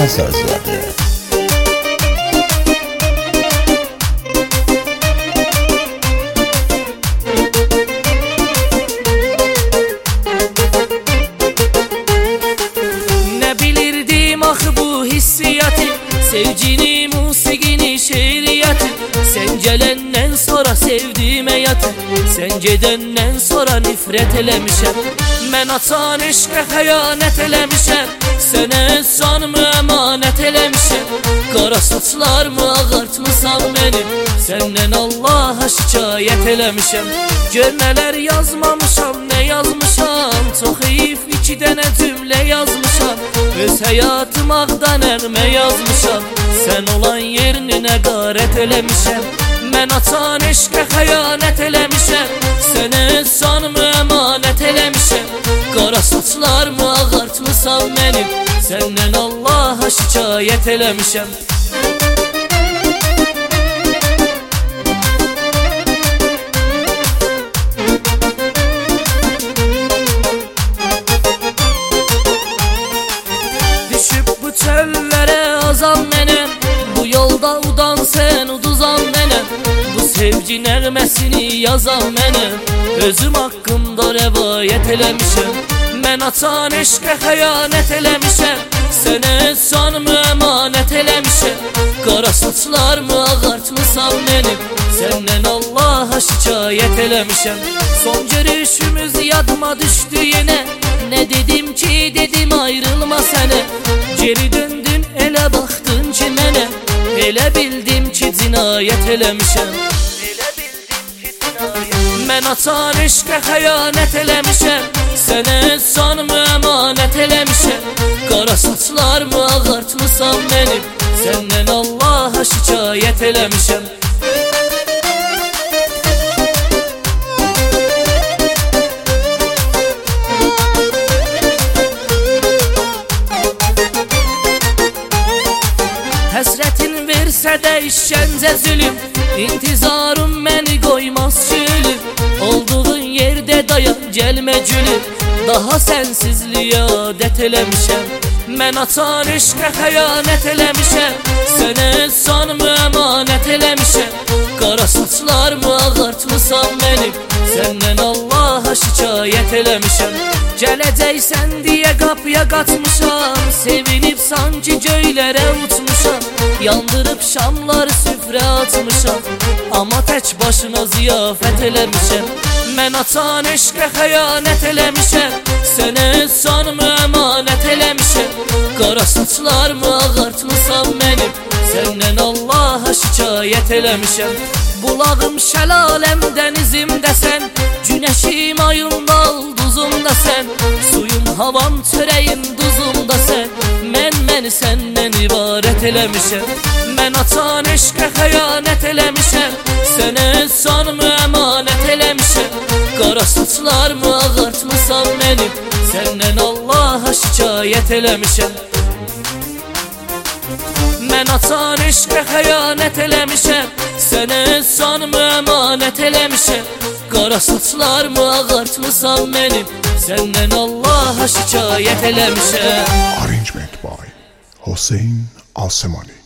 Taha Sazzadə. Ne bilirdim axı bu hissiyatı, sevgini, musiqini, şeiriyyatı. Sen gelenden sonra sevdim həyatı, sen gedəndən sonra nifrət eləmişəm. Mən açan eşqə xəyanət eləmişəm, sənə canımı əmanət eləmişəm. Qara saçlarımı ağartmısan mənim, səndən Allaha şikayət eləmişəm. Gör nələr yazmamışam, nə yazmışam, çox heyif 2 dənə cümlə yazmışam. Öz həyatım ağdan ərmə yazmışam, sən olan yerini nəqarət eləmişəm. Mən açan eşqə xəyanət eləmişəm, sənə canımı əmanət eləmişəm. Qara saçlarımı ağartmısan mənim, səndən Allaha şikayət eləmişəm. Düşüb bu çöllərə azan mənəm, bu yolda udan sən uduzan mənəm. Bu sevgi nəğməsini yazan mənəm, özüm haqqımda rəvayət eləmişəm. Mən açan eşqə xəyanət eləmişəm, sənə canımı əmanət eləmişəm. Qara saçlarımı ağartmısan mənim, səndən Allaha şikayət eləmişəm. Son görüşümüz yadıma düşdü yenə, nə dedim ki dedim ayrılma sənə. Geri döndün elə baxdın ki mənə, elə bildim ki cinayət eləmişəm. Mən açan eşqə xəyanət eləmişəm, sənə canımı əmanət eləmişəm. Qara saçlarımı ağartmısan mənim, səndən Allaha şikayət eləmişəm. Həsrətin versə də işgəncə zülüm, intizarım məni qoymaz külüm. Olduğun yerdə dayan gəlmə gülüm, daha sənsizliyə adət eləmişəm. Mən açan eşqə xəyanət eləmişəm, sənə canımı əmanət eləmişəm. Qara saçlarımı ağartmısan mənim, səndən Allaha şikayət eləmişəm. Gələcəksən deyə qapıya qaçmışam, sevinib sanki göylərə uçmuşam. Yandırıb şamları süfrə açmışam, amma tək başına ziyafət eləmişəm. Mən açan eşqə xəyanət eləmişəm, sənə canımı əmanət eləmişəm. Qara saçlarımı ağartmısan mənim, səndən Allaha şikayət eləmişəm. Bulağım şəlaləm dənizimdəsən, günəşim ayımda ulduzumdasən. Suyum havam çörəyim duzumdasən, məni səndən ibarət eləmişəm. Mən açan eşqə xəyanət eləmişəm, sənə canımı əmanət eləmişəm. Qara saçlarımı ağartmısan mənim, səndən Allaha şikayət eləmişəm. Mən açan eşqə xəyanət eləmişəm, sənə canımı əmanət eləmişəm. Qara saçlarımı ağartmısan mənim, səndən Allaha şikayət eləmişəm. Arrangement by Hüseyn Alsemani.